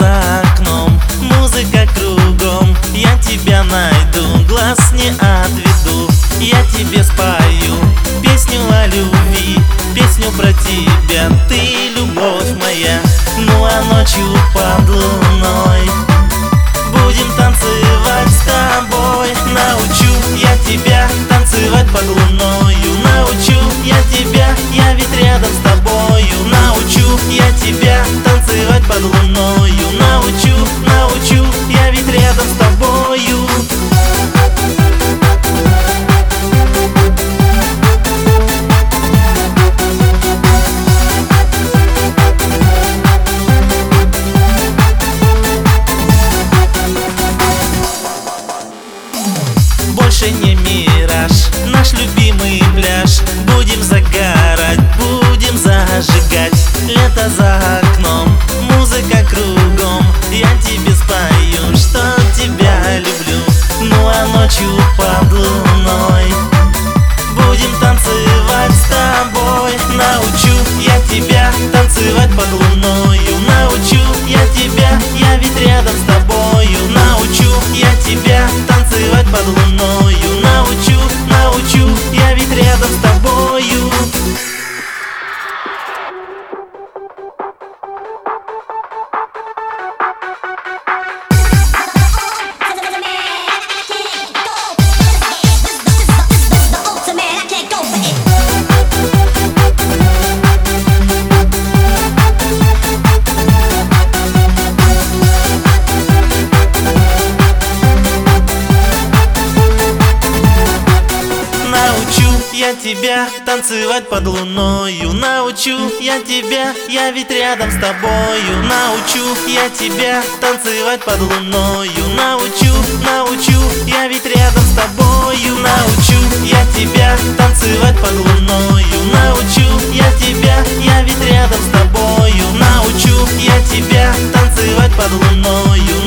за окном, музыка кругом. Я тебя найду, глаз не отведу. Я тебе спою песню о любви, песню про тебя, ты любовь моя. Ну а ночью под луной будем танцевать с тобой. Научу я тебя танцевать под луною. Научу я тебя, я ведь рядом с тобою. Научу я тебя танцевать под луною. Научу, я ведь рядом с тобою. Больше не мираж, наш любимый пляж. Будем загорать, будем зажигать. Лето за окном, музыка кругом. Я тебе спою, что тебя люблю. Ну а ночью под луной будем танцевать с тобой. Научу я тебя танцевать под луною. Научу я тебя, я ведь рядом с тобою. Научу я тебя танцевать под луною. Научу, я ведь рядом с тобою. Я тебя танцевать под луною. Научу я тебя, я ведь рядом с тобою. Научу я тебя танцевать под луною. Научу, я ведь рядом с тобою. Научу я тебя танцевать под луною. Научу я тебя, я ведь рядом с тобою. Научу я тебя танцевать под луною.